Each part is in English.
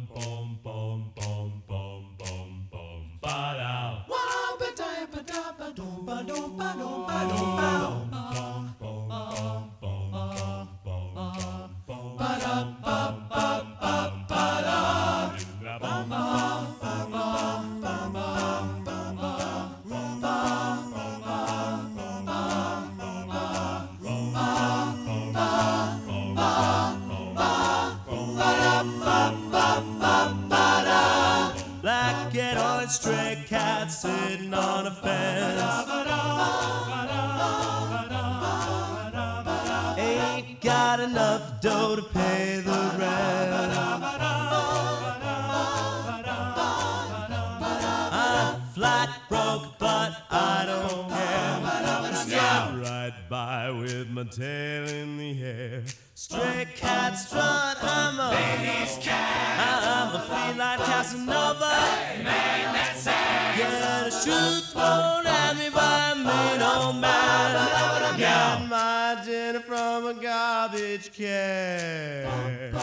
Like an old stray cat sitting on a fence. Ain't got enough dough to pay the rent. I'm flat broke, but I don't care. Stop right by with my tail in the air. Stray cat strut, I'm a ladies' cat. I'm a feline Casanova. Hey, man, that's sad. Get a shoe thrown at me by a mean old man. Got my dinner from a garbage can.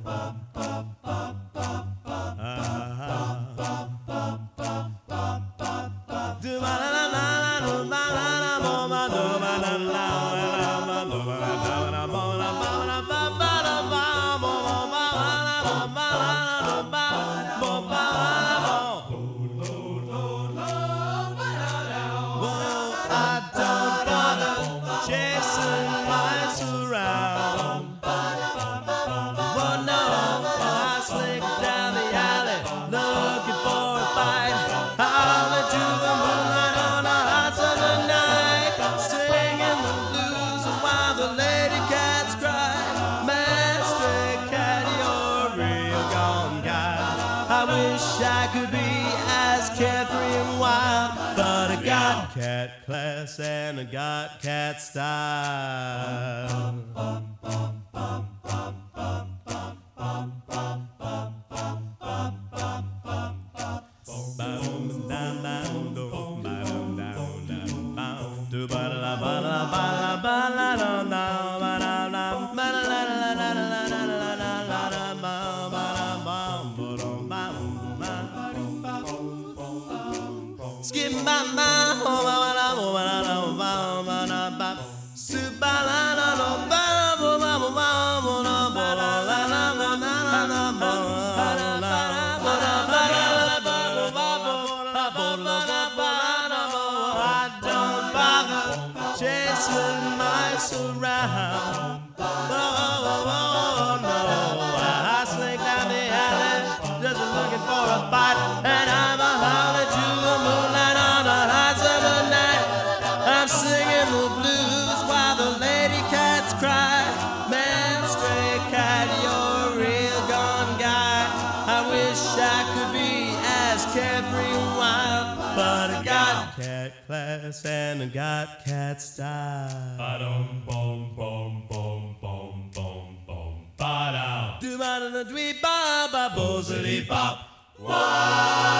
I could be as carefree and wild, but I got cat class and I got cat style. Skip my mind, I don't bother chasing mice around. Oh, no, I slink down the alley just looking for a fight, and I'm a holler to the moonlight on the hot summer night. I'm singing the blues while the lady cats cry. Man, stray cat, you're a real gone guy. I wish I could be as carefree and wild, but I got cat class and I got cat style. Ba-dum, bum, bum, bum, bum, bum, bum, ba-dum. Do-ba-da-da-dwee-ba-ba-boozily-bop. Whoa!